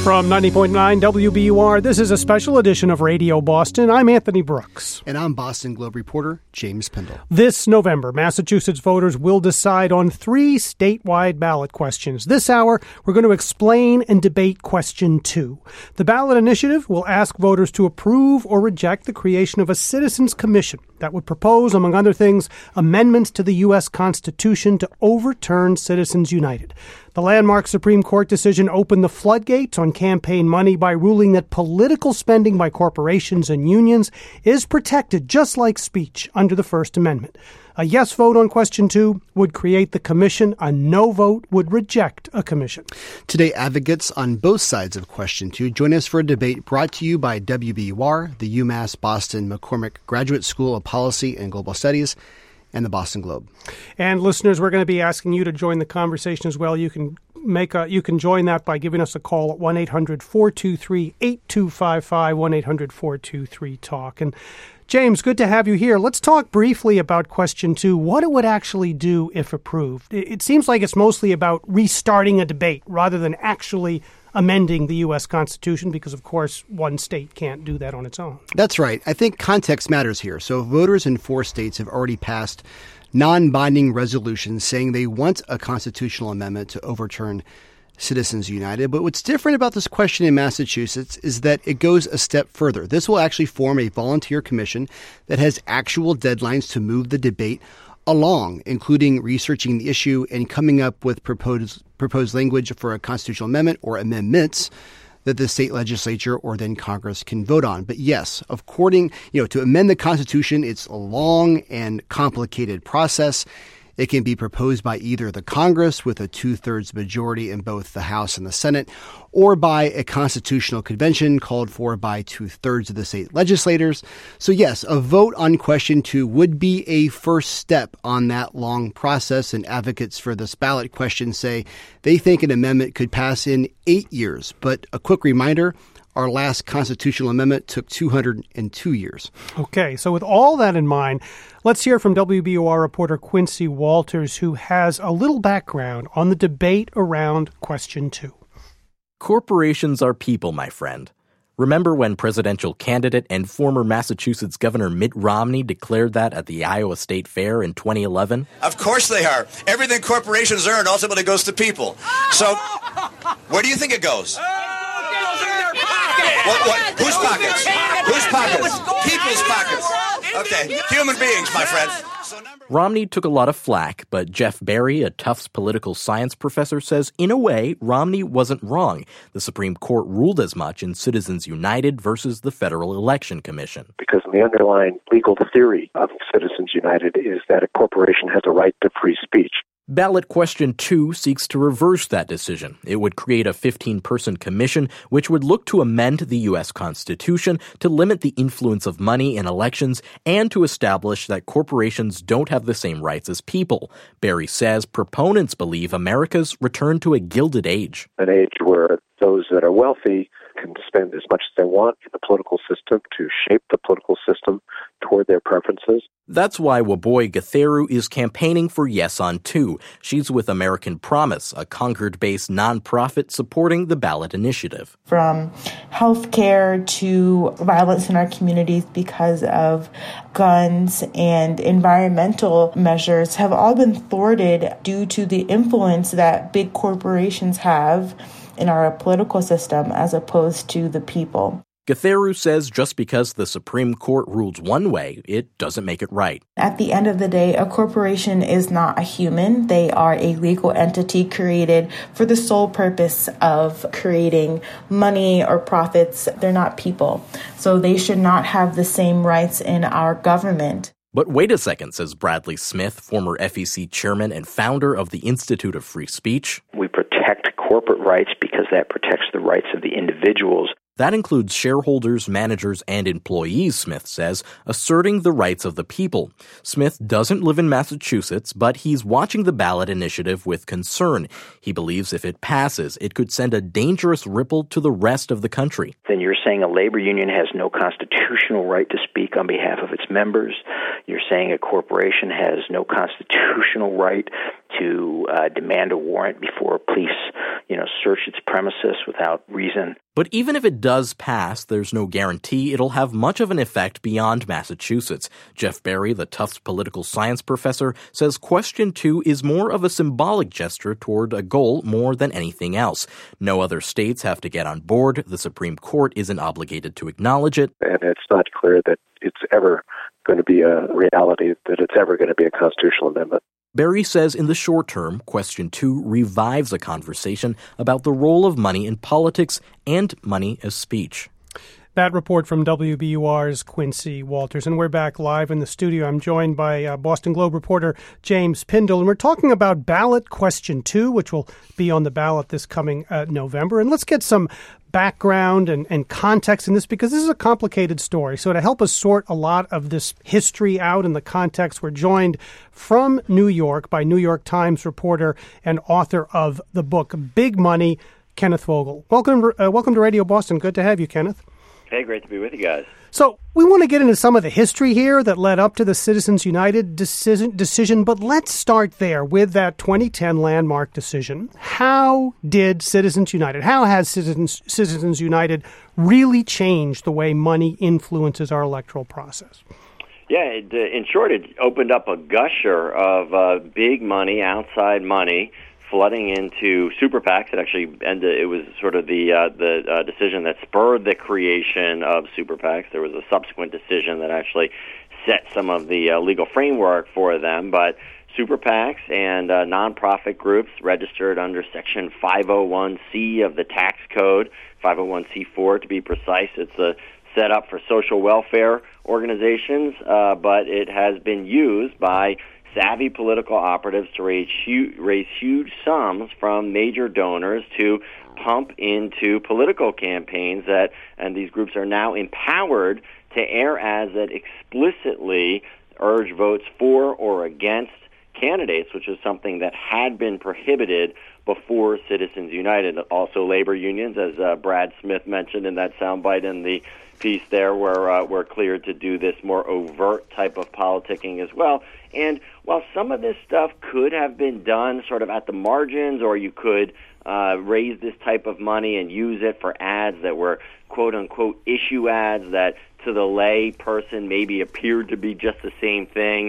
From 90.9 WBUR, this is a special edition of Radio Boston. I'm Anthony Brooks. And I'm Boston Globe reporter James Pendle. This November, Massachusetts voters will decide on 3 statewide ballot questions. This hour, we're going to explain and debate question 2. The ballot initiative will ask voters to approve or reject the creation of a citizens commission that would propose, among other things, amendments to the U.S. Constitution to overturn Citizens United. The landmark Supreme Court decision opened the floodgates on campaign money by ruling that political spending by corporations and unions is protected just like speech under the First Amendment. A yes vote on question 2 would create the commission. A no vote would reject a commission. Today, advocates on both sides of question 2 join us for a debate brought to you by WBUR, the UMass Boston McCormick Graduate School of Policy and Global Studies, and the Boston Globe. And listeners, we're going to be asking you to join the conversation as well. You can join that by giving us a call at 1-800-423-8255, 1-800-423-TALK. And James, good to have you here. Let's talk briefly about question 2, what it would actually do if approved. It seems like it's mostly about restarting a debate rather than actually amending the U.S. Constitution because, of course, one state can't do that on its own. That's right. I think context matters here. So voters in 4 states have already passed non-binding resolutions saying they want a constitutional amendment to overturn Citizens United. But what's different about this question in Massachusetts is that it goes a step further. This will actually form a volunteer commission that has actual deadlines to move the debate along, including researching the issue and coming up with proposed language for a constitutional amendment or amendments that the state legislature or then Congress can vote on. But yes, to amend the Constitution, it's a long and complicated process. It can be proposed by either the Congress with a 2/3 majority in both the House and the Senate, or by a constitutional convention called for by 2/3 of the state legislators. So yes, a vote on question 2 would be a first step on that long process, and advocates for this ballot question say they think an amendment could pass in 8 years. But a quick reminder, our last constitutional amendment took 202 years. Okay, so with all that in mind, let's hear from WBUR reporter Quincy Walters, who has a little background on the debate around question 2. Corporations are people, my friend. Remember when presidential candidate and former Massachusetts Governor Mitt Romney declared that at the Iowa State Fair in 2011? Of course they are. Everything corporations earn ultimately goes to people. So, where do you think it goes? What? Whose pockets? Whose pockets? People's pockets. Okay, human beings, my friend. Romney took a lot of flack, but Jeff Berry, a Tufts political science professor, says, in a way, Romney wasn't wrong. The Supreme Court ruled as much in Citizens United versus the Federal Election Commission. Because the underlying legal theory of Citizens United is that a corporation has a right to free speech. Ballot question 2 seeks to reverse that decision. It would create a 15-person commission which would look to amend the U.S. Constitution to limit the influence of money in elections and to establish that corporations don't have the same rights as people. Berry says proponents believe America's returned to a gilded age. An age where those that are wealthy can spend as much as they want in the political system to shape the political system toward their preferences. That's why Waboi Gatheru is campaigning for Yes on 2. She's with American Promise, a Concord-based nonprofit supporting the ballot initiative. From healthcare to violence in our communities because of guns and environmental measures have all been thwarted due to the influence that big corporations have in our political system as opposed to the people. Gatheru says just because the Supreme Court rules one way, it doesn't make it right. At the end of the day, a corporation is not a human. They are a legal entity created for the sole purpose of creating money or profits. They're not people. So they should not have the same rights in our government. But wait a second, says Bradley Smith, former FEC chairman and founder of the Institute of Free Speech. We protect corporate rights because that protects the rights of the individuals. That includes shareholders, managers, and employees, Smith says, asserting the rights of the people. Smith doesn't live in Massachusetts, but he's watching the ballot initiative with concern. He believes if it passes, it could send a dangerous ripple to the rest of the country. Then you're saying a labor union has no constitutional right to speak on behalf of its members. You're saying a corporation has no constitutional right to demand a warrant before police search its premises without reason. But even if it does pass, there's no guarantee it'll have much of an effect beyond Massachusetts. Jeff Berry, the Tufts political science professor, says Question 2 is more of a symbolic gesture toward a goal more than anything else. No other states have to get on board. The Supreme Court isn't obligated to acknowledge it. And it's not clear that it's ever going to be a reality, that it's ever going to be a constitutional amendment. Berry says in the short term, Question 2 revives a conversation about the role of money in politics and money as speech. That report from WBUR's Quincy Walters. And we're back live in the studio. I'm joined by Boston Globe reporter James Pindell. And we're talking about ballot Question 2, which will be on the ballot this coming November. And let's get some background and context in this, because this is a complicated story. So to help us sort a lot of this history out in the context, we're joined from New York by New York Times reporter and author of the book Big Money, Kenneth Vogel. Welcome to Radio Boston. Good to have you, Kenneth. Hey, great to be with you guys. So we want to get into some of the history here that led up to the Citizens United decision, but let's start there with that 2010 landmark decision. How did Citizens United, how has Citizens United really changed the way money influences our electoral process? Yeah, in short, it opened up a gusher of big money, outside money, flooding into super PACs. It was sort of the decision that spurred the creation of super PACs. There was a subsequent decision that actually set some of the legal framework for them. But super PACs and nonprofit groups registered under Section 501C of the tax code, 501c4 to be precise. It's a set up for social welfare organizations, but it has been used by savvy political operatives to raise huge sums from major donors to pump into political campaigns and these groups are now empowered to air ads that explicitly urge votes for or against candidates, which is something that had been prohibited before Citizens United. Also, labor unions, as Brad Smith mentioned in that soundbite in the piece there, were cleared to do this more overt type of politicking as well. And while some of this stuff could have been done sort of at the margins, or you could raise this type of money and use it for ads that were quote-unquote issue ads that to the lay person maybe appeared to be just the same thing,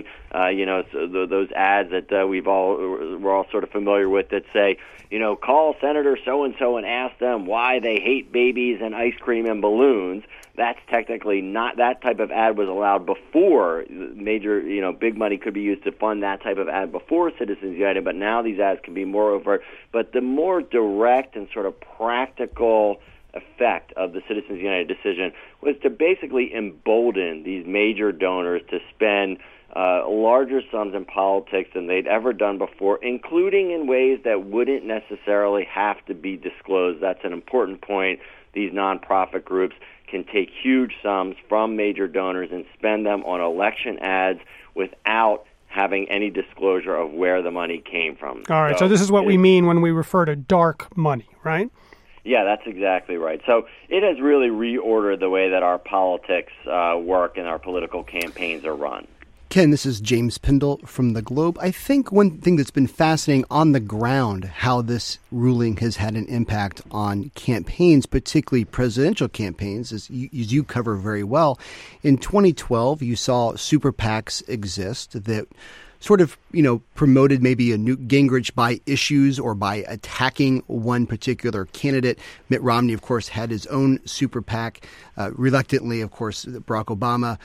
so those ads that we're all sort of familiar with that say, call Senator so-and-so and ask them why they hate babies and ice cream and balloons. That's technically not, that type of ad was allowed before major, big money could be used to fund that type of ad before Citizens United, but now these ads can be more overt. But the more direct and sort of practical effect of the Citizens United decision was to basically embolden these major donors to spend larger sums in politics than they'd ever done before, including in ways that wouldn't necessarily have to be disclosed. That's an important point. These nonprofit groups can take huge sums from major donors and spend them on election ads without having any disclosure of where the money came from. All right, so this is what we mean when we refer to dark money, right? Yeah, that's exactly right. So it has really reordered the way that our politics work and our political campaigns are run. Ken, this is James Pindell from The Globe. I think one thing that's been fascinating on the ground, how this ruling has had an impact on campaigns, particularly presidential campaigns, as you cover very well. In 2012, you saw super PACs exist that sort of, promoted maybe a Newt Gingrich by issues or by attacking one particular candidate. Mitt Romney, of course, had his own super PAC. Reluctantly, of course, Barack Obama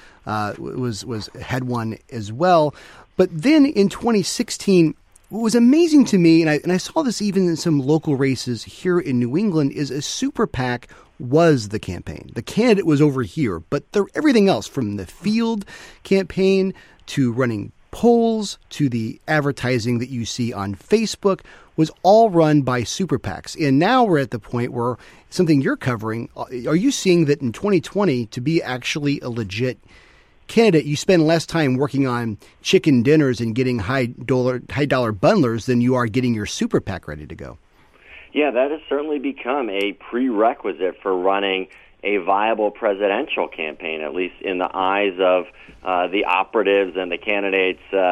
had one as well. But then in 2016, what was amazing to me, and I saw this even in some local races here in New England, is a super PAC was the campaign. The candidate was over here, but everything else, from the field campaign to running polls to the advertising that you see on Facebook, was all run by super PACs. And now we're at the point where something you're covering, are you seeing that in 2020, to be actually a legit candidate, you spend less time working on chicken dinners and getting high dollar bundlers than you are getting your super PAC ready to go? Yeah, that has certainly become a prerequisite for running a viable presidential campaign, at least in the eyes of the operatives and the candidates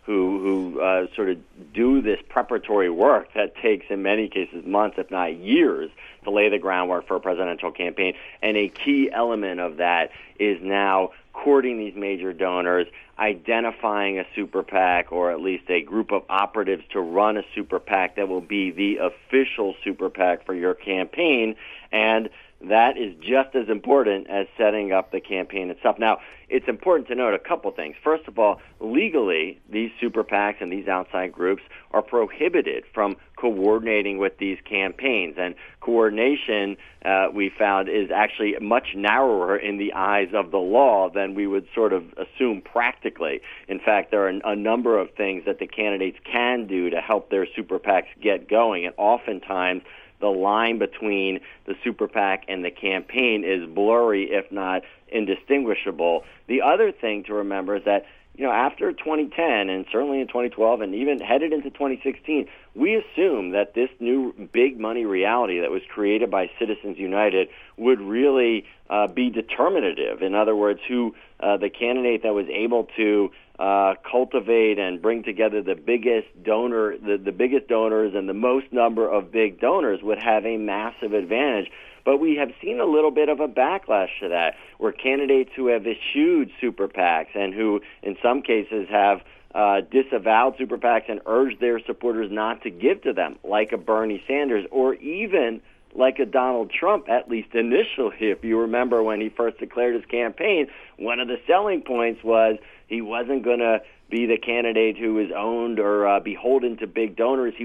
who sort of do this preparatory work that takes, in many cases, months, if not years, to lay the groundwork for a presidential campaign. And a key element of that is now courting these major donors, identifying a super PAC or at least a group of operatives to run a super PAC that will be the official super PAC for your campaign. And that is just as important as setting up the campaign itself. Now, it's important to note a couple things. First of all, legally, these super PACs and these outside groups are prohibited from coordinating with these campaigns. And coordination, we found, is actually much narrower in the eyes of the law than we would sort of assume practically. In fact, there are a number of things that the candidates can do to help their super PACs get going. And oftentimes, the line between the super PAC and the campaign is blurry, if not indistinguishable. The other thing to remember is that, after 2010 and certainly in 2012 and even headed into 2016, we assumed that this new big money reality that was created by Citizens United would really be determinative. In other words, who the candidate that was able to cultivate and bring together the biggest donor, the biggest donors and the most number of big donors would have a massive advantage. But we have seen a little bit of a backlash to that, where candidates who have eschewed super PACs and who in some cases have disavowed super PACs and urged their supporters not to give to them, like a Bernie Sanders or even like a Donald Trump, at least initially. If you remember when he first declared his campaign, one of the selling points was he wasn't going to be the candidate who was owned or beholden to big donors.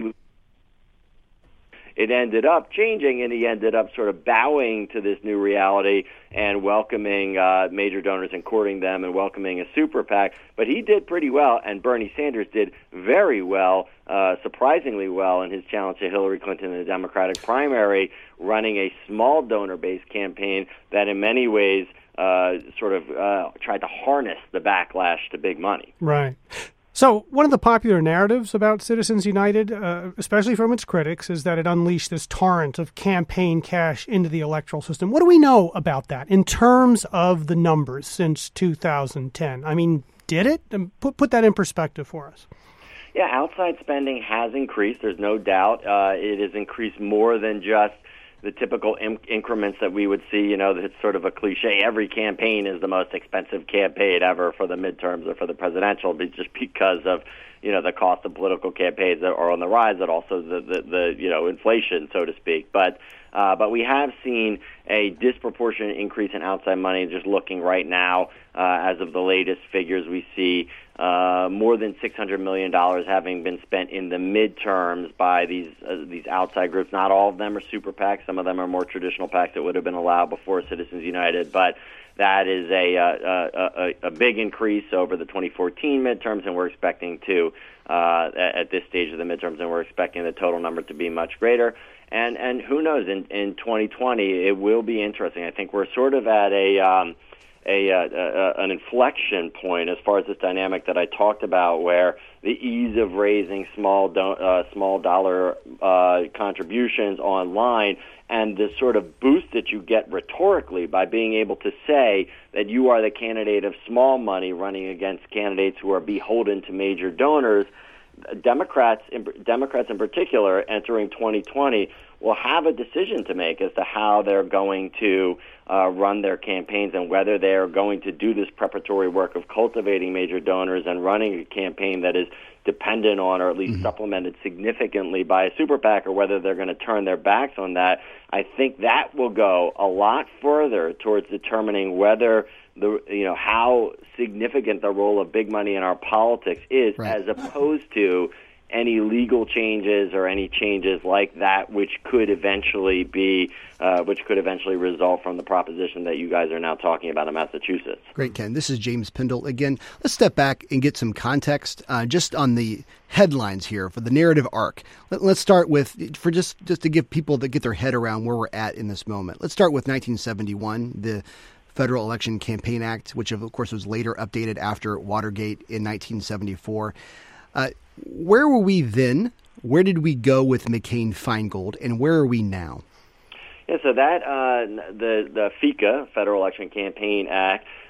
It ended up changing, and he ended up sort of bowing to this new reality and welcoming major donors and courting them and welcoming a super PAC. But he did pretty well, and Bernie Sanders did very well, surprisingly well, in his challenge to Hillary Clinton in the Democratic primary, running a small donor-based campaign that in many ways tried to harness the backlash to big money. Right. So one of the popular narratives about Citizens United, especially from its critics, is that it unleashed this torrent of campaign cash into the electoral system. What do we know about that in terms of the numbers since 2010? I mean, did it? Put that in perspective for us. Yeah, outside spending has increased. There's no doubt. It has increased more than just the typical increments that we would see. It's sort of a cliche. Every campaign is the most expensive campaign ever for the midterms or for the presidential, just because of, the cost of political campaigns that are on the rise, and also the inflation, so to speak. But we have seen a disproportionate increase in outside money. Just looking right now, as of the latest figures, we see more than $600 million having been spent in the midterms by these outside groups. Not all of them are super PACs. Some of them are more traditional PACs that would have been allowed before Citizens United. But that is a big increase over the 2014 midterms, and we're expecting to, at this stage of the midterms, and we're expecting the total number to be much greater. And who knows, in 2020, it will be interesting. I think we're sort of at an inflection point as far as this dynamic that I talked about, where the ease of raising small dollar contributions online and the sort of boost that you get rhetorically by being able to say that you are the candidate of small money running against candidates who are beholden to major donors. Democrats in particular, entering 2020, will have a decision to make as to how they're going to run their campaigns and whether they're going to do this preparatory work of cultivating major donors and running a campaign that is dependent on, or at least supplemented significantly by a super PAC, or whether they're going to turn their backs on that. I think that will go a lot further towards determining whether how significant the role of big money in our politics is, right, as opposed to any legal changes or any changes like that, which could eventually result from the proposition that you guys are now talking about in Massachusetts. Great, Ken. This is James Pindell again. Let's step back and get some context just on the headlines here for the narrative arc. Let's start with, for just to give people that get their head around where we're at in this moment. Let's start with 1971, the Federal Election Campaign Act, which of course was later updated after Watergate in 1974. Where were we then? Where did we go with McCain-Feingold, and where are we now? Yeah, so that the FECA, Federal Election Campaign Act,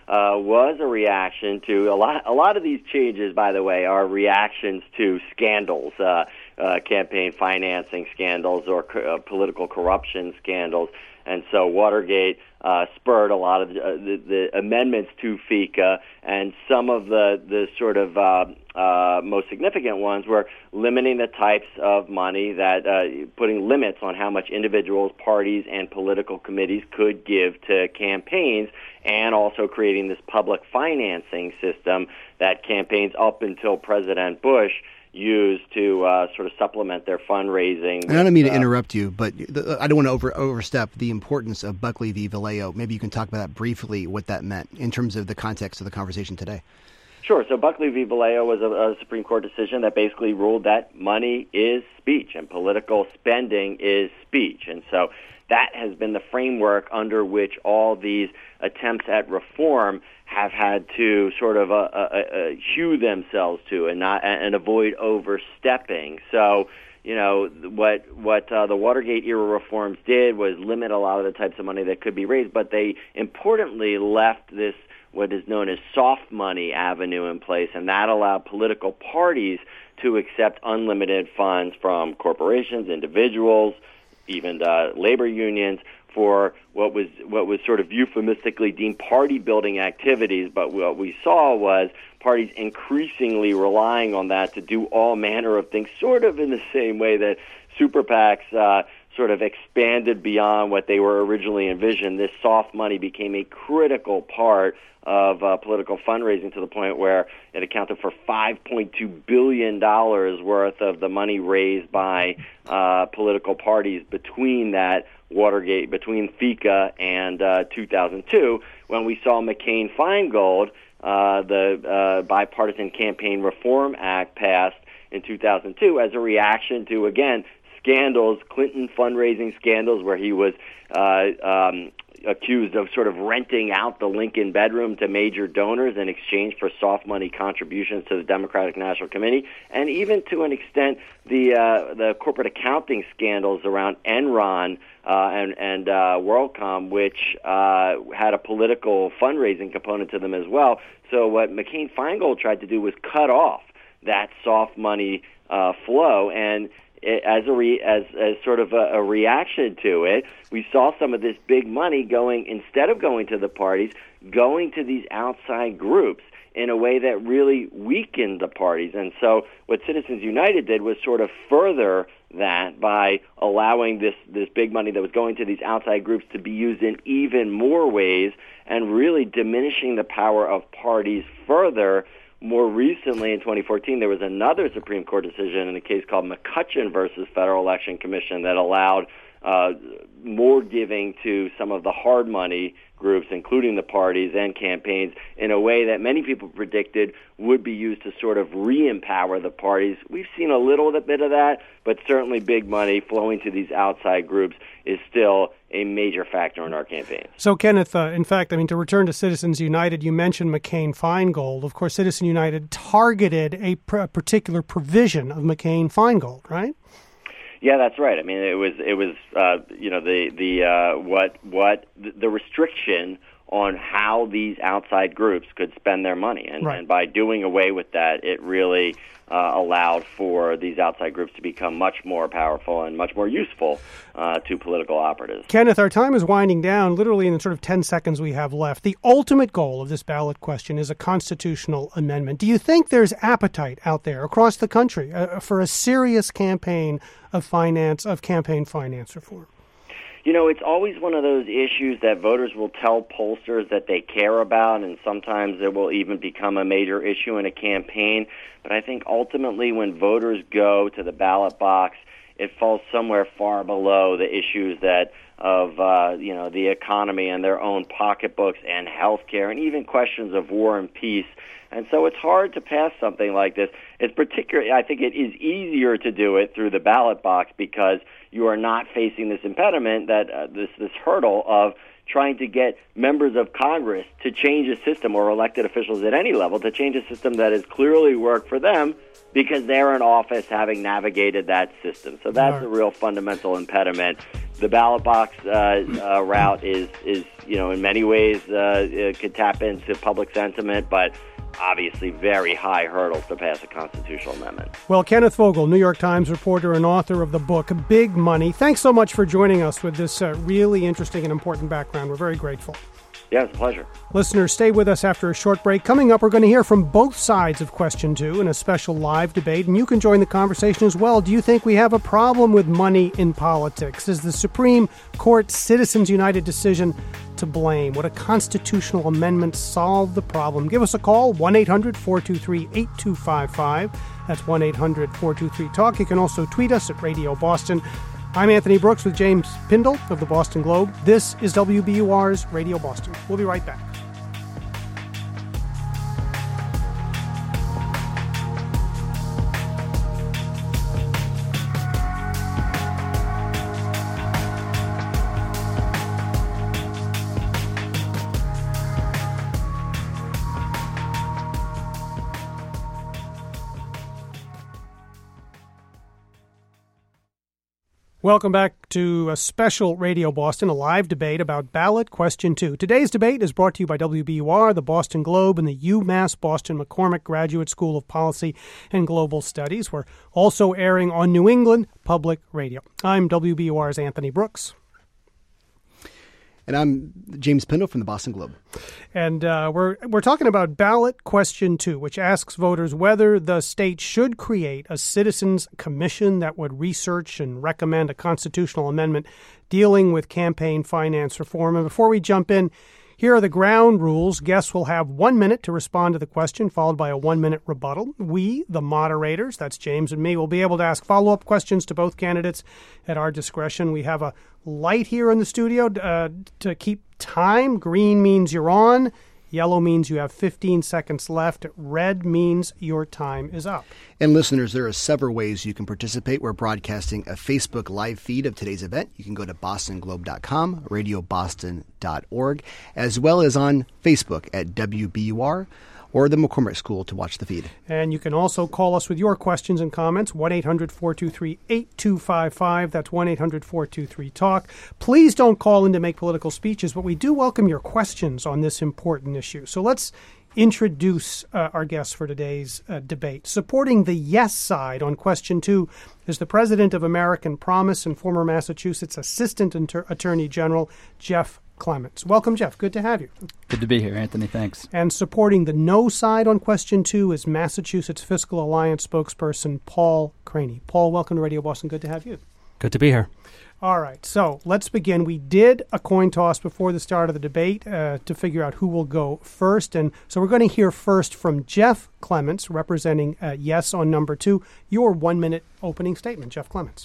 was a reaction to a lot of these changes, by the way, are reactions to scandals, campaign financing scandals or political corruption scandals. And so Watergate spurred a lot of the amendments to FICA, and some of the sort of most significant ones were limiting the types of money that putting limits on how much individuals, parties, and political committees could give to campaigns, and also creating this public financing system that campaigns up until President Bush used to sort of supplement their fundraising. And I don't mean to interrupt you, but I don't want to overstep the importance of Buckley v. Valeo. Maybe you can talk about that briefly, what that meant in terms of the context of the conversation today. Sure. So Buckley v. Valeo was a Supreme Court decision that basically ruled that money is speech and political spending is speech. And so that has been the framework under which all these attempts at reform have had to sort of hew themselves to and avoid overstepping. So, you know, what the Watergate era reforms did was limit a lot of the types of money that could be raised, but they importantly left this what is known as soft money avenue in place, and that allowed political parties to accept unlimited funds from corporations, individuals, even labor unions, for what was sort of euphemistically deemed party-building activities. But what we saw was parties increasingly relying on that to do all manner of things, sort of in the same way that super PACs sort of expanded beyond what they were originally envisioned. This soft money became a critical part of political fundraising, to the point where it accounted for $5.2 billion worth of the money raised by political parties between FICA and 2002, when we saw McCain-Feingold, the Bipartisan Campaign Reform Act, passed in 2002 as a reaction to, again, scandals, Clinton fundraising scandals, where he was accused of sort of renting out the Lincoln bedroom to major donors in exchange for soft money contributions to the Democratic National Committee, and even to an extent the corporate accounting scandals around Enron and WorldCom, which had a political fundraising component to them as well. So what McCain-Feingold tried to do was cut off that soft money flow, and as sort of a reaction to it, we saw some of this big money going, instead of going to the parties, going to these outside groups in a way that really weakened the parties. And so what Citizens United did was sort of further that by allowing this big money that was going to these outside groups to be used in even more ways, and really diminishing the power of parties further. More recently, in 2014, there was another Supreme Court decision in a case called McCutcheon versus Federal Election Commission that allowed more giving to some of the hard money groups, including the parties and campaigns, in a way that many people predicted would be used to sort of re-empower the parties. We've seen a little bit of that, but certainly big money flowing to these outside groups is still a major factor in our campaigns. So, Kenneth, in fact, I mean, to return to Citizens United, you mentioned McCain-Feingold. Of course, Citizens United targeted a particular provision of McCain-Feingold, right? Yeah, that's right. I mean, it was the restriction on how these outside groups could spend their money, and by doing away with that, it really allowed for these outside groups to become much more powerful and much more useful to political operatives. Kenneth, our time is winding down, literally in the sort of 10 seconds we have left. The ultimate goal of this ballot question is a constitutional amendment. Do you think there's appetite out there across the country for a serious campaign of campaign finance reform? You know, it's always one of those issues that voters will tell pollsters that they care about, and sometimes it will even become a major issue in a campaign. But I think ultimately when voters go to the ballot box, it falls somewhere far below the issues that of the economy and their own pocketbooks and health care, and even questions of war and peace. And so it's hard to pass something like this. It's particularly, I think it is easier to do it through the ballot box because you are not facing this impediment, that this hurdle of trying to get members of Congress to change a system, or elected officials at any level, to change a system that has clearly worked for them because they're in office having navigated that system. So that's a real fundamental impediment. The ballot box route is in many ways could tap into public sentiment, but obviously very high hurdles to pass a constitutional amendment. Well, Kenneth Vogel, New York Times reporter and author of the book Big Money, thanks so much for joining us with this really interesting and important background. We're very grateful. Yeah, it's a pleasure. Listeners, stay with us after a short break. Coming up, we're going to hear from both sides of Question 2 in a special live debate, and you can join the conversation as well. Do you think we have a problem with money in politics? Is the Supreme Court Citizens United decision to blame? Would a constitutional amendment solve the problem? Give us a call, 1-800-423-8255. That's 1-800-423-TALK. You can also tweet us at Radio Boston. I'm Anthony Brooks with James Pindle of the Boston Globe. This is WBUR's Radio Boston. We'll be right back. Welcome back to a special Radio Boston, a live debate about ballot question 2. Today's debate is brought to you by WBUR, the Boston Globe, and the UMass Boston McCormick Graduate School of Policy and Global Studies. We're also airing on New England Public Radio. I'm WBUR's Anthony Brooks. And I'm James Pindle from the Boston Globe. And we're talking about ballot question 2, which asks voters whether the state should create a citizens commission that would research and recommend a constitutional amendment dealing with campaign finance reform. And before we jump in, here are the ground rules. Guests will have 1 minute to respond to the question, followed by a 1-minute rebuttal. We, the moderators, that's James and me, will be able to ask follow-up questions to both candidates at our discretion. We have a light here in the studio to keep time. Green means you're on. Yellow means you have 15 seconds left. Red means your time is up. And listeners, there are several ways you can participate. We're broadcasting a Facebook live feed of today's event. You can go to bostonglobe.com, radioboston.org, as well as on Facebook at WBUR or the McCormick School to watch the feed. And you can also call us with your questions and comments, 1-800-423-8255. That's 1-800-423-TALK. Please don't call in to make political speeches, but we do welcome your questions on this important issue. So let's introduce our guests for today's debate. Supporting the yes side on question 2 is the president of American Promise and former Massachusetts Assistant Attorney General, Jeff Clements. Welcome, Jeff. Good to have you. Good to be here, Anthony. Thanks. And supporting the no side on question 2 is Massachusetts Fiscal Alliance spokesperson Paul Craney. Paul, welcome to Radio Boston. Good to have you. Good to be here. All right, so let's begin. We did a coin toss before the start of the debate to figure out who will go first. And so we're going to hear first from Jeff Clements, representing yes on number 2. Your 1-minute opening statement, Jeff Clements.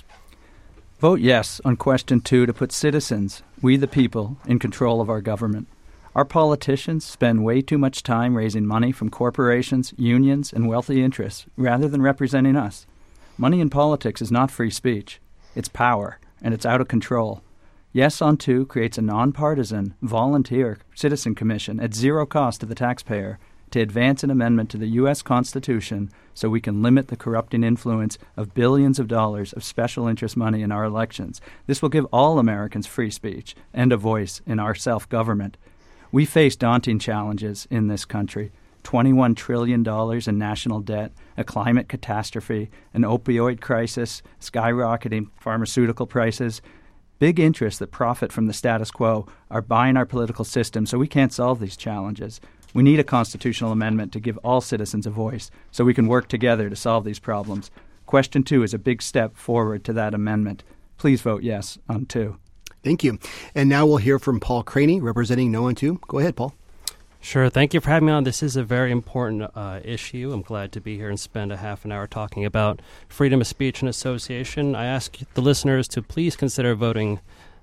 Vote yes on question 2 to put citizens, we the people, in control of our government. Our politicians spend way too much time raising money from corporations, unions, and wealthy interests rather than representing us. Money in politics is not free speech. It's power, and it's out of control. Yes on 2 creates a nonpartisan, volunteer citizen commission at zero cost to the taxpayer to advance an amendment to the U.S. Constitution so we can limit the corrupting influence of billions of dollars of special interest money in our elections. This will give all Americans free speech and a voice in our self-government. We face daunting challenges in this country. $21 trillion in national debt, a climate catastrophe, an opioid crisis, skyrocketing pharmaceutical prices. Big interests that profit from the status quo are buying our political system, so we can't solve these challenges. We need a constitutional amendment to give all citizens a voice so we can work together to solve these problems. Question 2 is a big step forward to that amendment. Please vote yes on 2. Thank you. And now we'll hear from Paul Craney, representing no on 2. Go ahead, Paul. Sure. Thank you for having me on. This is a very important issue. I'm glad to be here and spend a half an hour talking about freedom of speech and association. I ask the listeners to please consider voting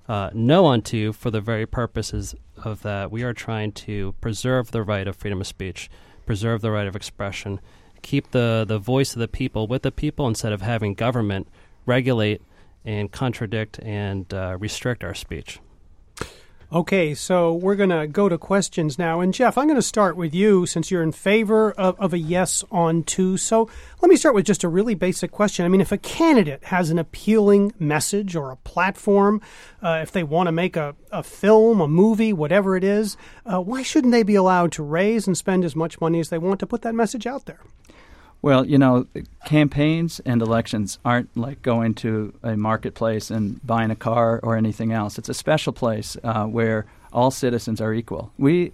no on 2 for the very purposes of that. We are trying to preserve the right of freedom of speech, preserve the right of expression, keep the voice of the people with the people instead of having government regulate and contradict and restrict our speech. Okay, so we're going to go to questions now. And Jeff, I'm going to start with you since you're in favor of a yes on 2. So let me start with just a really basic question. I mean, if a candidate has an appealing message or a platform, if they want to make a film, a movie, whatever it is, why shouldn't they be allowed to raise and spend as much money as they want to put that message out there? Well, campaigns and elections aren't like going to a marketplace and buying a car or anything else. It's a special place where all citizens are equal. We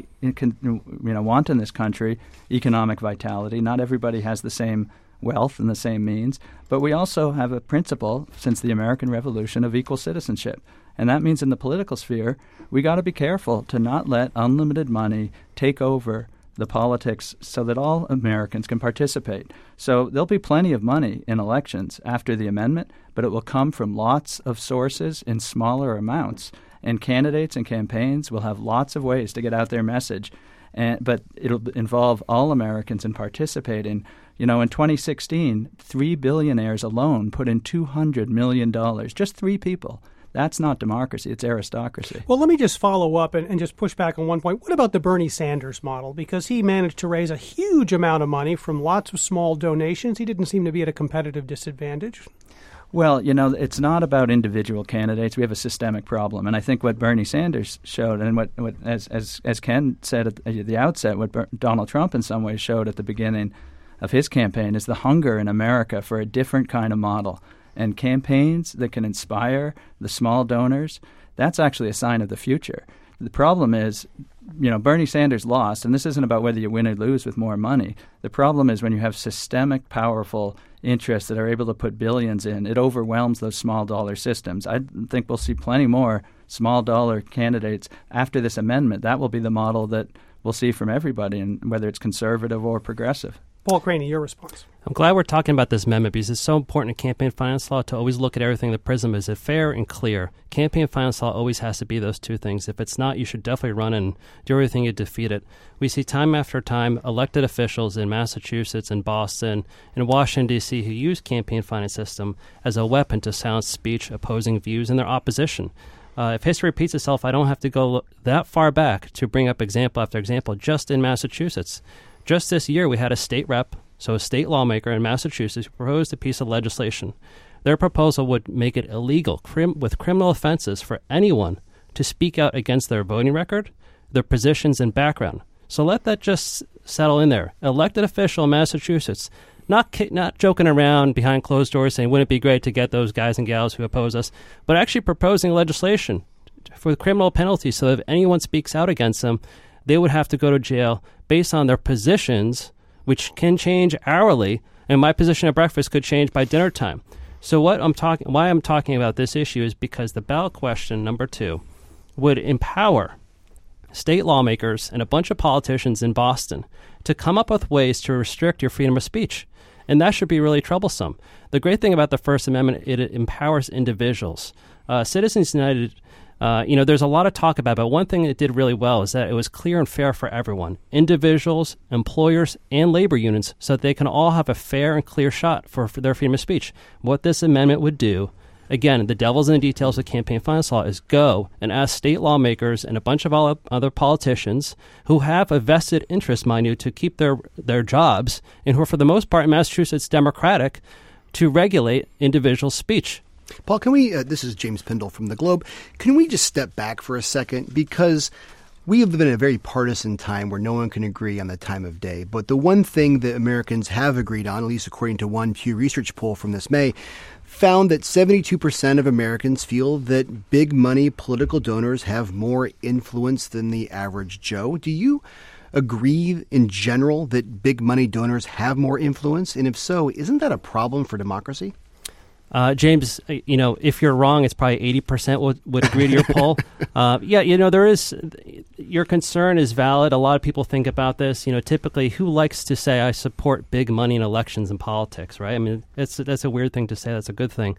want in this country economic vitality. Not everybody has the same wealth and the same means, but we also have a principle since the American Revolution of equal citizenship. And that means in the political sphere, we got to be careful to not let unlimited money take over the politics so that all Americans can participate. So there'll be plenty of money in elections after the amendment, but it will come from lots of sources in smaller amounts. And candidates and campaigns will have lots of ways to get out their message. But it'll involve all Americans in participating. In 2016, 3 billionaires alone put in $200 million, just 3 people. That's not democracy. It's aristocracy. Well, let me just follow up and just push back on one point. What about the Bernie Sanders model? Because he managed to raise a huge amount of money from lots of small donations. He didn't seem to be at a competitive disadvantage. Well, it's not about individual candidates. We have a systemic problem. And I think what Bernie Sanders showed and what as Ken said at the outset, what Donald Trump in some ways showed at the beginning of his campaign is the hunger in America for a different kind of model. And campaigns that can inspire the small donors, that's actually a sign of the future. The problem is, Bernie Sanders lost, and this isn't about whether you win or lose with more money. The problem is when you have systemic, powerful interests that are able to put billions in, it overwhelms those small dollar systems. I think we'll see plenty more small dollar candidates after this amendment. That will be the model that we'll see from everybody, and whether it's conservative or progressive. Paul Craney, your response. I'm glad we're talking about this amendment because it's so important in campaign finance law to always look at everything the prism is fair and clear. Campaign finance law always has to be those two things. If it's not, you should definitely run and do everything to defeat it. We see time after time elected officials in Massachusetts and Boston and Washington, D.C. who use campaign finance system as a weapon to silence speech, opposing views, and their opposition. If history repeats itself, I don't have to go that far back to bring up example after example. Just in Massachusetts, just this year, we had a state rep, so a state lawmaker in Massachusetts, who proposed a piece of legislation. Their proposal would make it illegal with criminal offenses for anyone to speak out against their voting record, their positions, and background. So let that just settle in there. Elected official in Massachusetts, not joking around behind closed doors saying, wouldn't it be great to get those guys and gals who oppose us, but actually proposing legislation for criminal penalties so that if anyone speaks out against them, they would have to go to jail based on their positions, which can change hourly, and my position at breakfast could change by dinner time. So why I'm talking about this issue is because the ballot question, number 2, would empower state lawmakers and a bunch of politicians in Boston to come up with ways to restrict your freedom of speech. And that should be really troublesome. The great thing about the First Amendment, it empowers individuals. Citizens United, there's a lot of talk about it, but one thing it did really well is that it was clear and fair for everyone, individuals, employers, and labor unions, so that they can all have a fair and clear shot for their freedom of speech. What this amendment would do, again, the devil's in the details of campaign finance law, is go and ask state lawmakers and a bunch of other politicians who have a vested interest, mind you, to keep their jobs, and who are, for the most part, in Massachusetts, Democratic, to regulate individual speech. Paul, can we, this is James Pindle from The Globe, can we just step back for a second? Because we have been in a very partisan time where no one can agree on the time of day. But the one thing that Americans have agreed on, at least according to one Pew Research poll from this May, found that 72% of Americans feel that big money political donors have more influence than the average Joe. Do you agree in general that big money donors have more influence? And if so, isn't that a problem for democracy? James, if you're wrong, it's probably 80% would agree to your poll. There is, your concern is valid. A lot of people think about this. Typically, who likes to say, I support big money in elections and politics, right? I mean, that's a weird thing to say. That's a good thing.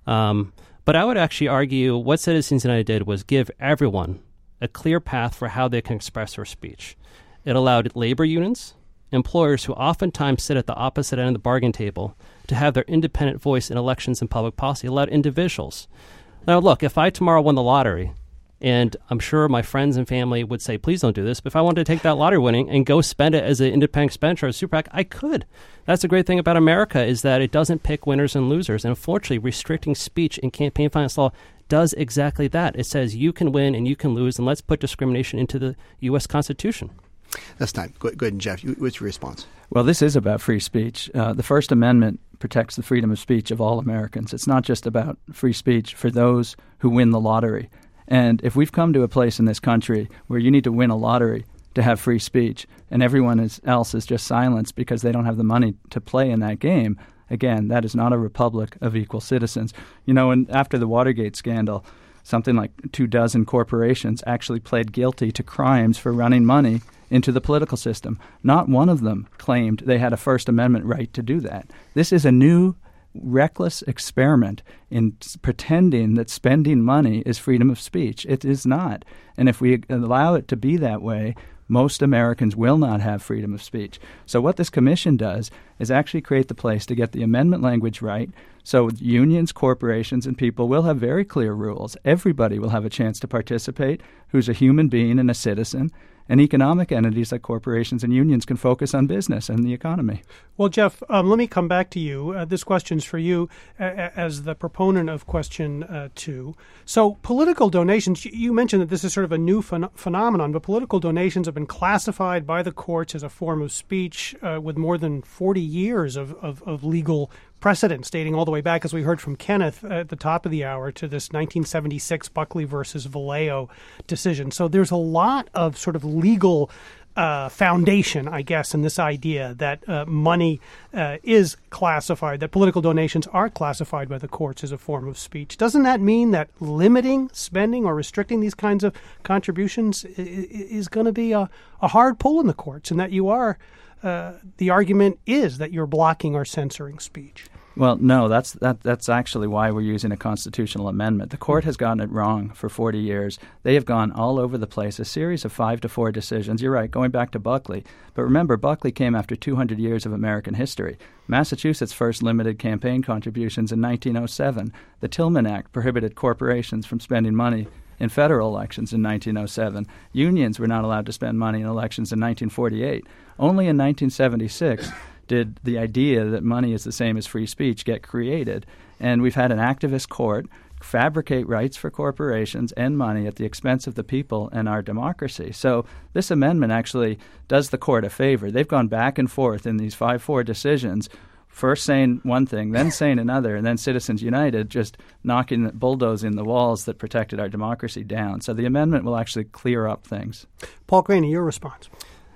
But I would actually argue what Citizens United did was give everyone a clear path for how they can express their speech. It allowed labor unions, employers who oftentimes sit at the opposite end of the bargain table, to have their independent voice in elections and public policy. Allowed individuals. Now, look, if I tomorrow won the lottery And I'm sure my friends and family would say, please don't do this. But if I wanted to take that lottery winning and go spend it as an independent expenditure or a super PAC, I could. That's the great thing about America, is that it doesn't pick winners and losers. And unfortunately, restricting speech in campaign finance law does exactly that. It says you can win and you can lose, and let's put discrimination into the U.S. Constitution. That's time. Go ahead, Jeff. What's your response? Well, this is about free speech. The First Amendment protects the freedom of speech of all Americans. It's not just about free speech for those who win the lottery. And if we've come to a place in this country where you need to win a lottery to have free speech and everyone else is just silenced because they don't have the money to play in that game, again, that is not a republic of equal citizens. And after the Watergate scandal, something like 24 corporations actually pled guilty to crimes for running money into the political system. Not one of them claimed they had a First Amendment right to do that. This is a new reckless experiment in pretending that spending money is freedom of speech. It is not. And if we allow it to be that way, most Americans will not have freedom of speech. So what this commission does is actually create the place to get the amendment language right. So unions, corporations, and people will have very clear rules. Everybody will have a chance to participate who's a human being and a citizen. And economic entities like corporations and unions can focus on business and the economy. Well, Jeff, let me come back to you. This question's for you as the proponent of question 2. So political donations, you mentioned that this is sort of a new phenomenon, but political donations have been classified by the courts as a form of speech with more than 40 years of legal precedent, dating all the way back, as we heard from Kenneth at the top of the hour, to this 1976 Buckley versus Vallejo decision. So there's a lot of sort of legal foundation, I guess, in this idea that money is classified, that political donations are classified by the courts as a form of speech. Doesn't that mean that limiting spending or restricting these kinds of contributions is going to be a hard pull in the courts, and that you are the argument is that you're blocking or censoring speech? Well, no, that's actually why we're using a constitutional amendment. The court has gotten it wrong for 40 years. They have gone all over the place, a series of 5-4 decisions. You're right, going back to Buckley. But remember, Buckley came after 200 years of American history. Massachusetts first limited campaign contributions in 1907. The Tillman Act prohibited corporations from spending money in federal elections in 1907. Unions were not allowed to spend money in elections in 1948. Only in 1976 did the idea that money is the same as free speech get created. And we've had an activist court fabricate rights for corporations and money at the expense of the people and our democracy. So this amendment actually does the court a favor. They've gone back and forth in these 5-4 decisions, first saying one thing, then saying another, and then Citizens United just bulldozing the walls that protected our democracy down. So the amendment will actually clear up things. Paul Graney, your response.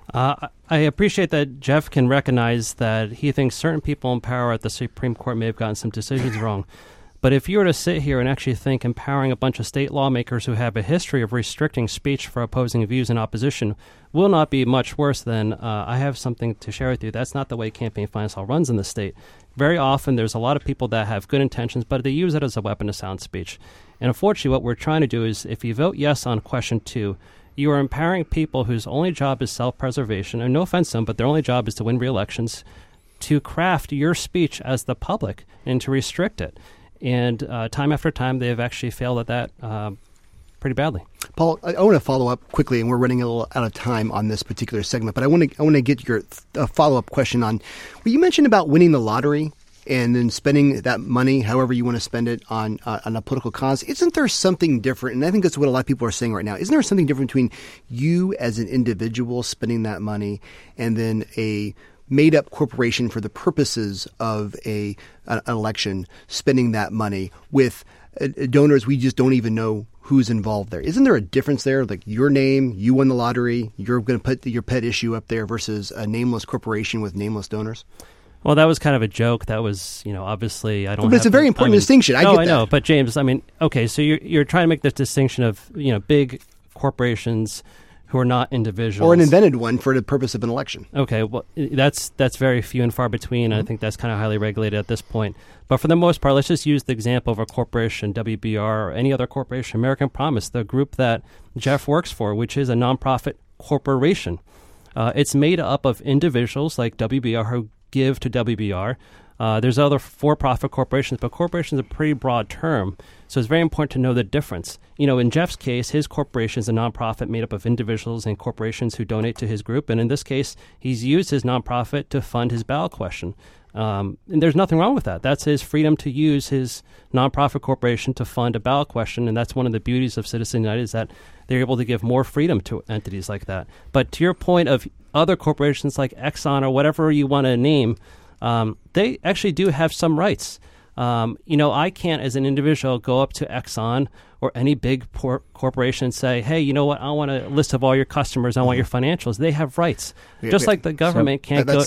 I appreciate that Jeff can recognize that he thinks certain people in power at the Supreme Court may have gotten some decisions wrong. But if you were to sit here and actually think empowering a bunch of state lawmakers who have a history of restricting speech for opposing views in opposition will not be much worse than I have something to share with you. That's not the way campaign finance law runs in the state. Very often there's a lot of people that have good intentions, but they use it as a weapon to silence speech. And unfortunately, what we're trying to do is, if you vote yes on question 2, you are empowering people whose only job is self-preservation, and no offense to them, but their only job is to win re-elections, to craft your speech as the public and to restrict it. And time after time, they have actually failed at that pretty badly. Paul, I want to follow up quickly, and we're running a little out of time on this particular segment, but I want to get your follow-up question on what you mentioned about winning the lottery and then spending that money however you want to spend it on a political cause. Isn't there something different? And I think that's what a lot of people are saying right now. Isn't there something different between you as an individual spending that money and then a made-up corporation for the purposes of an election spending that money with donors we just don't even know who's involved there? Isn't there a difference there? Like your name, you won the lottery, you're going to put your pet issue up there versus a nameless corporation with nameless donors? Well, that was kind of a joke. That was, obviously I don't. But it's a very important distinction. I know. But James, okay, so you're trying to make this distinction of big corporations who are not individuals, or an invented one for the purpose of an election. Okay, well that's very few and far between. Mm-hmm. I think that's kind of highly regulated at this point. But for the most part, let's just use the example of a corporation, WBR, or any other corporation, American Promise, the group that Jeff works for, which is a nonprofit corporation. It's made up of individuals like WBR who give to WBR. There's other for-profit corporations, but corporation is a pretty broad term. So it's very important to know the difference. In Jeff's case, his corporation is a nonprofit made up of individuals and corporations who donate to his group. And in this case, he's used his nonprofit to fund his ballot question. And there's nothing wrong with that. That's his freedom to use his nonprofit corporation to fund a ballot question. And that's one of the beauties of Citizens United, is that they're able to give more freedom to entities like that. But to your point of other corporations like Exxon or whatever you want to name, they actually do have some rights. I can't, as an individual, go up to Exxon or any big corporation and say, hey, you know what, I want a list of all your customers, I want your financials. They have rights. Just like the government can't go...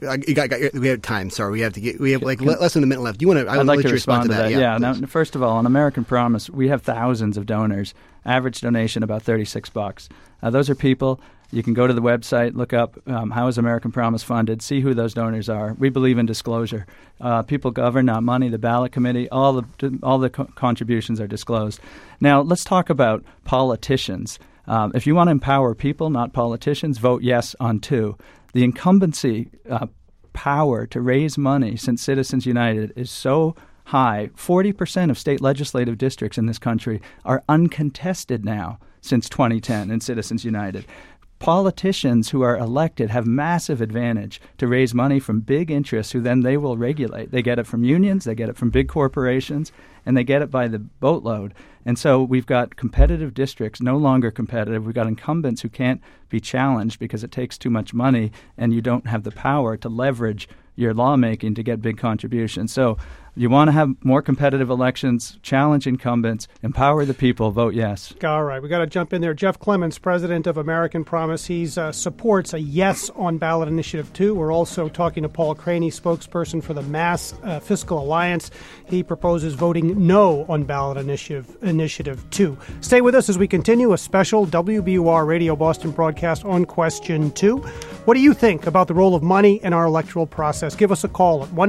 We have time. Sorry, we have less than a minute left. I'd like to respond to that. Yeah. Now, first of all, on American Promise, we have thousands of donors. Average donation about $36. Those are people. You can go to the website, look up how is American Promise funded, see who those donors are. We believe in disclosure. People govern, not money. The ballot committee, all the contributions are disclosed. Now, let's talk about politicians. If you want to empower people, not politicians, vote yes on 2. The incumbency power to raise money since Citizens United is so high. 40% of state legislative districts in this country are uncontested now since 2010 in Citizens United. Politicians who are elected have massive advantage to raise money from big interests who then they will regulate. They get it from unions, they get it from big corporations, and they get it by the boatload. And so we've got competitive districts no longer competitive. We've got incumbents who can't be challenged because it takes too much money and you don't have the power to leverage your lawmaking to get big contributions. So you want to have more competitive elections, challenge incumbents, empower the people, vote yes. All right, we got to jump in there. Jeff Clements, president of American Promise, he supports a yes on ballot initiative 2. We're also talking to Paul Craney, spokesperson for the Mass Fiscal Alliance. He proposes voting no on ballot initiative 2. Stay with us as we continue a special WBUR Radio Boston broadcast on question 2. What do you think about the role of money in our electoral process? Give us a call at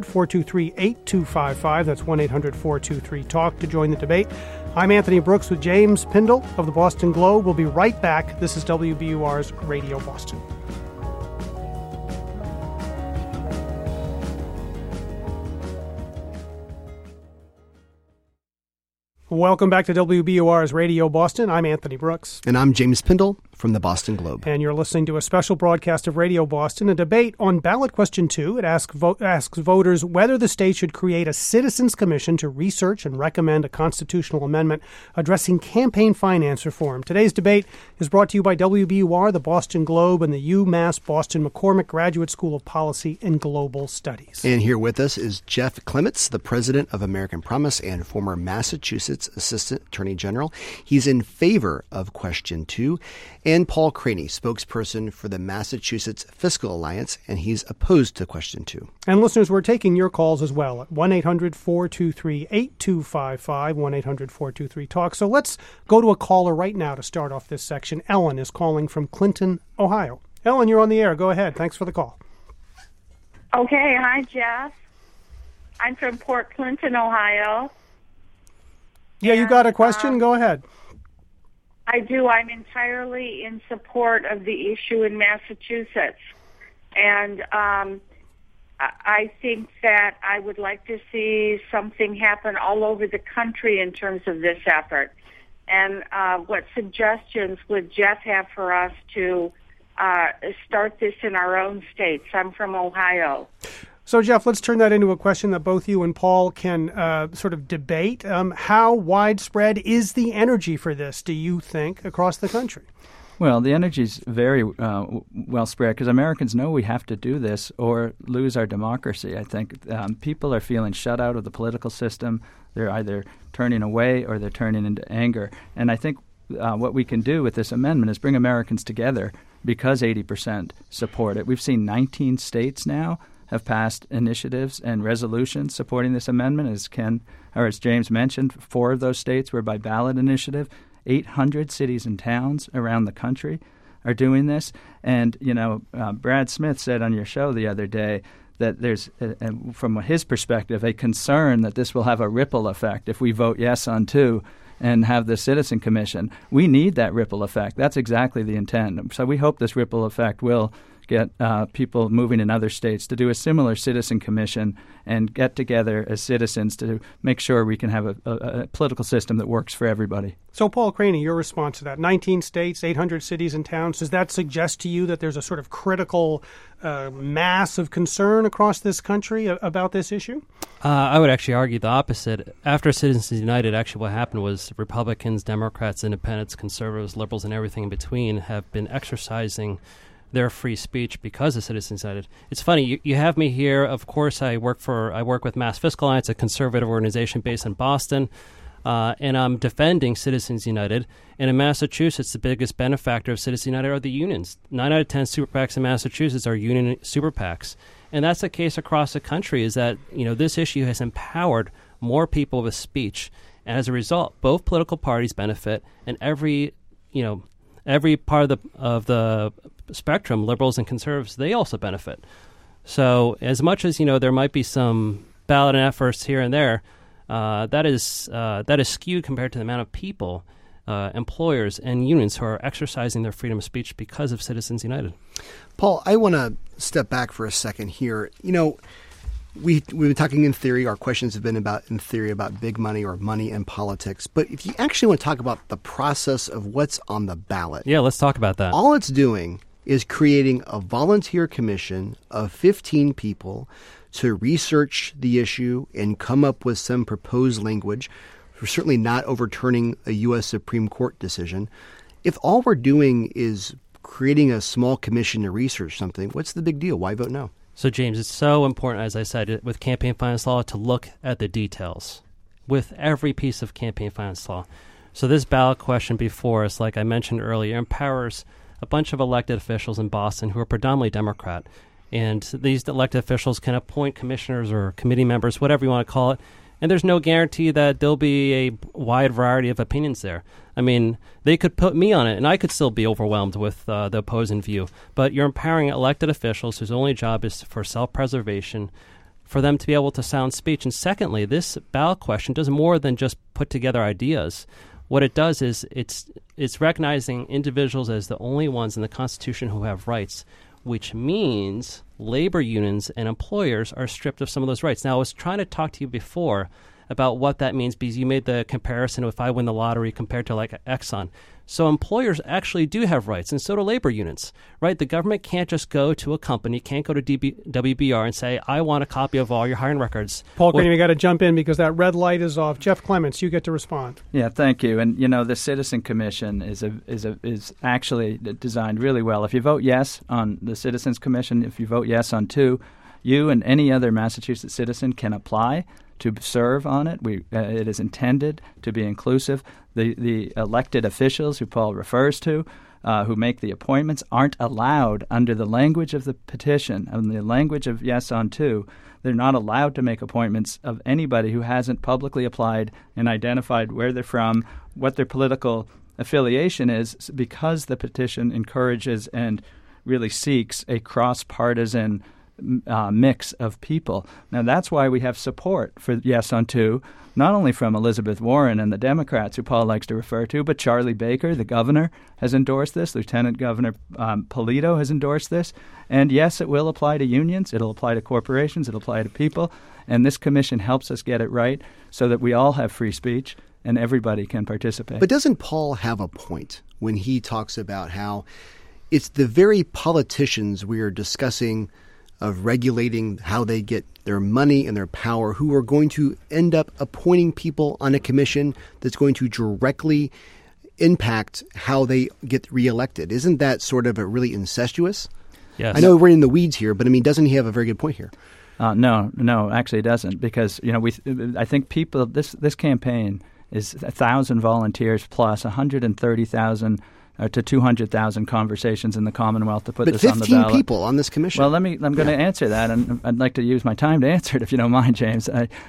1-800-423-8255. That's 1-800-423-TALK to join the debate. I'm Anthony Brooks with James Pindle of the Boston Globe. We'll be right back. This is WBUR's Radio Boston. Welcome back to WBUR's Radio Boston. I'm Anthony Brooks. And I'm James Pindle from the Boston Globe. And you're listening to a special broadcast of Radio Boston, a debate on ballot question 2. It asks voters whether the state should create a citizens commission to research and recommend a constitutional amendment addressing campaign finance reform. Today's debate is brought to you by WBUR, the Boston Globe, and the UMass Boston McCormick Graduate School of Policy and Global Studies. And here with us is Jeff Clements, the president of American Promise and former Massachusetts Assistant Attorney General. He's in favor of question 2. And Paul Craney, spokesperson for the Massachusetts Fiscal Alliance, and he's opposed to question 2. And listeners, we're taking your calls as well at 1-800-423-8255, 1-800-423-TALK. So let's go to a caller right now to start off this section. Ellen is calling from Clinton, Ohio. Ellen, you're on the air. Go ahead. Thanks for the call. Okay. Hi, Jeff. I'm from Port Clinton, Ohio. Yeah, you got a question? Go ahead. I do. I'm entirely in support of the issue in Massachusetts. And I think that I would like to see something happen all over the country in terms of this effort. And what suggestions would Jeff have for us to start this in our own states? I'm from Ohio. So, Jeff, let's turn that into a question that both you and Paul can sort of debate. How widespread is the energy for this, do you think, across the country? Well, the energy's very well spread because Americans know we have to do this or lose our democracy. I think people are feeling shut out of the political system. They're either turning away or they're turning into anger. And I think what we can do with this amendment is bring Americans together because 80% support it. We've seen 19 states now have passed initiatives and resolutions supporting this amendment. As James mentioned, 4 of those states were by ballot initiative. 800 cities and towns around the country are doing this. And, Brad Smith said on your show the other day that there's, from his perspective, a concern that this will have a ripple effect if we vote yes on 2 and have the Citizen Commission. We need that ripple effect. That's exactly the intent. So we hope this ripple effect will get people moving in other states to do a similar citizen commission and get together as citizens to make sure we can have a political system that works for everybody. So, Paul Craney, your response to that, 19 states, 800 cities and towns, does that suggest to you that there's a sort of critical mass of concern across this country about this issue? I would actually argue the opposite. After Citizens United, actually what happened was Republicans, Democrats, Independents, Conservatives, Liberals, and everything in between have been exercising their free speech because of Citizens United. It's funny, you have me here. Of course, I work with Mass Fiscal Alliance, a conservative organization based in Boston, and I'm defending Citizens United. And in Massachusetts, the biggest benefactor of Citizens United are the unions. 9 out of 10 super PACs in Massachusetts are union super PACs. And that's the case across the country, is that this issue has empowered more people with speech. And as a result, both political parties benefit, and every part of the spectrum, liberals and conservatives, they also benefit. So as much as there might be some ballot efforts here and there, that is skewed compared to the amount of people, employers and unions who are exercising their freedom of speech because of Citizens United. Paul, I want to step back for a second here. We've been talking in theory. Our questions have been about big money or money and politics. But if you actually want to talk about the process of what's on the ballot. Yeah, let's talk about that. All it's doing is creating a volunteer commission of 15 people to research the issue and come up with some proposed language. We're certainly not overturning a U.S. Supreme Court decision. If all we're doing is creating a small commission to research something, what's the big deal? Why vote no? So, James, it's so important, as I said, with campaign finance law to look at the details with every piece of campaign finance law. So this ballot question before us, like I mentioned earlier, empowers a bunch of elected officials in Boston who are predominantly Democrat. And these elected officials can appoint commissioners or committee members, whatever you want to call it. And there's no guarantee that there'll be a wide variety of opinions there. I mean, they could put me on it, and I could still be overwhelmed with the opposing view. But you're empowering elected officials whose only job is for self-preservation, for them to be able to sound speech. And secondly, this ballot question does more than just put together ideas. What it does is it's recognizing individuals as the only ones in the Constitution who have rights, which means labor unions and employers are stripped of some of those rights. Now, I was trying to talk to you before about what that means because you made the comparison if I win the lottery compared to like Exxon. So employers actually do have rights, and so do labor unions, right? The government can't just go to a company, can't go to WBR and say, I want a copy of all your hiring records. Paul Craney, we got to jump in because that red light is off. Jeff Clements, you get to respond. Yeah, thank you. And, the Citizen Commission is actually designed really well. If you vote yes on the Citizens Commission, if you vote yes on 2, you and any other Massachusetts citizen can apply to serve on it. It is intended to be inclusive. The elected officials who Paul refers to, who make the appointments, aren't allowed under the language of the petition and the language of yes on 2. They're not allowed to make appointments of anybody who hasn't publicly applied and identified where they're from, what their political affiliation is, because the petition encourages and really seeks a cross-partisan mix of people. Now, that's why we have support for yes on 2, not only from Elizabeth Warren and the Democrats, who Paul likes to refer to, but Charlie Baker, the governor, has endorsed this. Lieutenant Governor Polito has endorsed this. And yes, it will apply to unions. It'll apply to corporations. It'll apply to people. And this commission helps us get it right so that we all have free speech and everybody can participate. But doesn't Paul have a point when he talks about how it's the very politicians we are discussing of regulating how they get their money and their power who are going to end up appointing people on a commission that's going to directly impact how they get reelected? Isn't that sort of a really incestuous? Yes. I know we're in the weeds here, but doesn't he have a very good point here? No, actually it doesn't, because I think people this campaign is 1,000 volunteers plus 130,000 to 200,000 conversations in the Commonwealth to put this on the ballot. But 15 people on this commission. Well, I'm going to answer that, and I'd like to use my time to answer it, if you don't mind, James.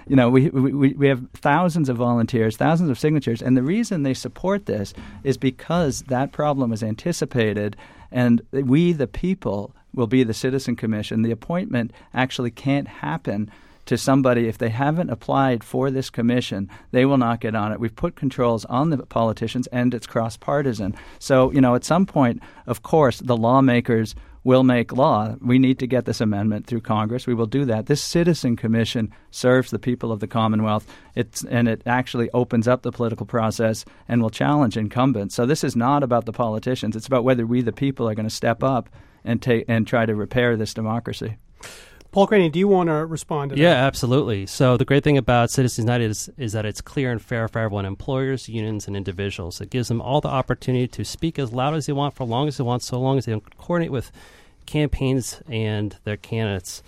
We have thousands of volunteers, thousands of signatures, and the reason they support this is because that problem was anticipated, and we, the people, will be the Citizen Commission. The appointment actually can't happen to somebody. If they haven't applied for this commission, they will not get on it. We've put controls on the politicians, and it's cross-partisan. So, at some point, of course, the lawmakers will make law. We need to get this amendment through Congress. We will do that. This Citizen Commission serves the people of the Commonwealth, and it actually opens up the political process and will challenge incumbents. So this is not about the politicians. It's about whether we, the people, are going to step up and try to repair this democracy. Paul Craney, do you want to respond to that? Yeah, absolutely. So the great thing about Citizens United is that it's clear and fair for everyone, employers, unions, and individuals. It gives them all the opportunity to speak as loud as they want for as long as they want, so long as they don't coordinate with campaigns and their candidates.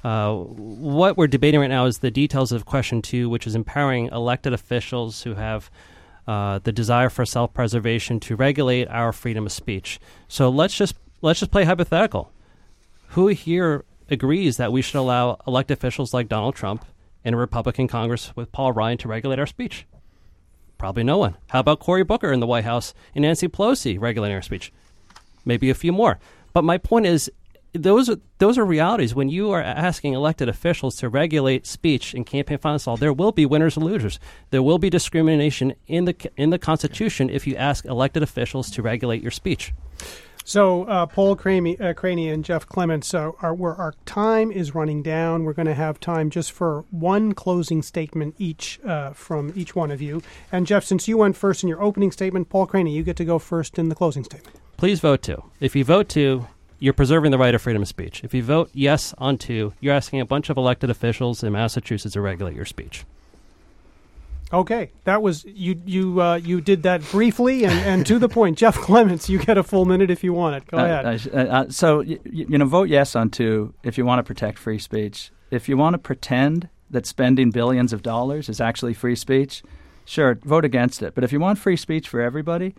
What we're debating right now is the details of Question 2, which is empowering elected officials who have the desire for self-preservation to regulate our freedom of speech. So let's just play hypothetical. Who here agrees that we should allow elected officials like Donald Trump in a Republican Congress with Paul Ryan to regulate our speech? Probably no one. How about Cory Booker in the White House and Nancy Pelosi regulating our speech? Maybe a few more. But my point is, those are realities. When you are asking elected officials to regulate speech and campaign finance law, there will be winners and losers. There will be discrimination in the Constitution if you ask elected officials to regulate your speech. So, Paul Craney and Jeff Clements, our time is running down. We're going to have time just for one closing statement each from each one of you. And, Jeff, since you went first in your opening statement, Paul Craney, you get to go first in the closing statement. Please vote 2. If you vote 2, you're preserving the right of freedom of speech. If you vote yes on 2, you're asking a bunch of elected officials in Massachusetts to regulate your speech. Okay, that was you did that briefly and to the point. Jeff Clements, you get a full minute if you want it. Go ahead. So vote yes on 2 if you want to protect free speech. If you want to pretend that spending billions of dollars is actually free speech, sure, vote against it. But if you want free speech for everybody,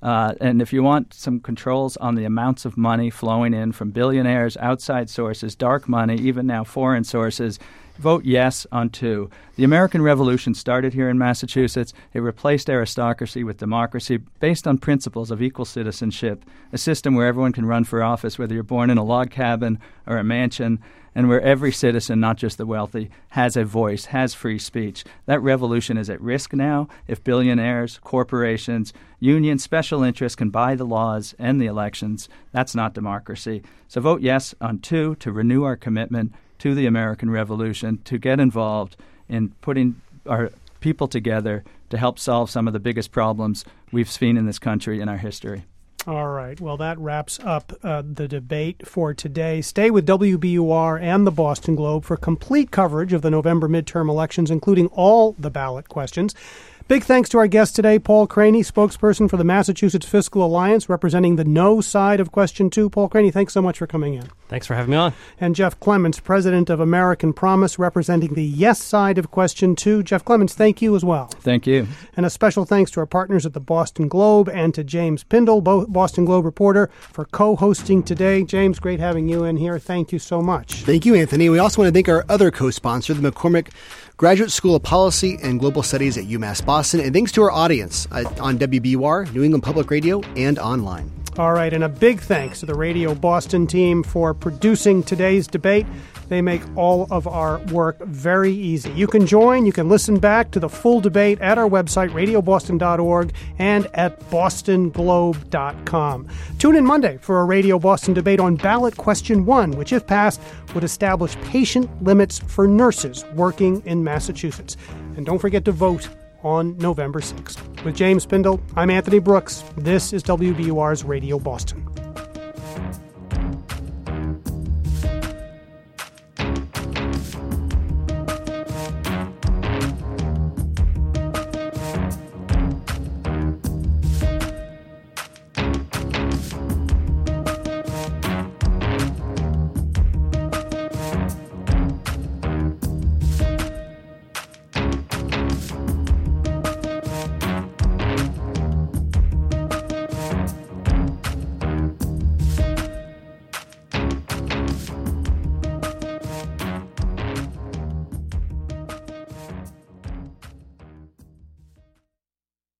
and if you want some controls on the amounts of money flowing in from billionaires, outside sources, dark money, even now foreign sources, vote yes on 2. The American Revolution started here in Massachusetts. It replaced aristocracy with democracy based on principles of equal citizenship, a system where everyone can run for office, whether you're born in a log cabin or a mansion, and where every citizen, not just the wealthy, has a voice, has free speech. That revolution is at risk now if billionaires, corporations, unions, special interests can buy the laws and the elections. That's not democracy. So vote yes on 2 to renew our commitment to the American Revolution, to get involved in putting our people together to help solve some of the biggest problems we've seen in this country in our history. All right. Well, that wraps up the debate for today. Stay with WBUR and the Boston Globe for complete coverage of the November midterm elections, including all the ballot questions. Big thanks to our guest today, Paul Craney, spokesperson for the Massachusetts Fiscal Alliance, representing the no side of Question 2. Paul Craney, thanks so much for coming in. Thanks for having me on. And Jeff Clements, president of American Promise, representing the yes side of Question 2. Jeff Clements, thank you as well. Thank you. And a special thanks to our partners at the Boston Globe and to James Pindle, Boston Globe reporter, for co-hosting today. James, great having you in here. Thank you so much. Thank you, Anthony. We also want to thank our other co-sponsor, the McCormick Graduate School of Policy and Global Studies at UMass Boston. And thanks to our audience on WBUR, New England Public Radio, and online. All right, and a big thanks to the Radio Boston team for producing today's debate. They make all of our work very easy. You can join, you can listen back to the full debate at our website, radioboston.org, and at bostonglobe.com. Tune in Monday for a Radio Boston debate on ballot question 1, which, if passed, would establish patient limits for nurses working in Massachusetts. And don't forget to vote on November 6th. With James Pindle, I'm Anthony Brooks. This is WBUR's Radio Boston.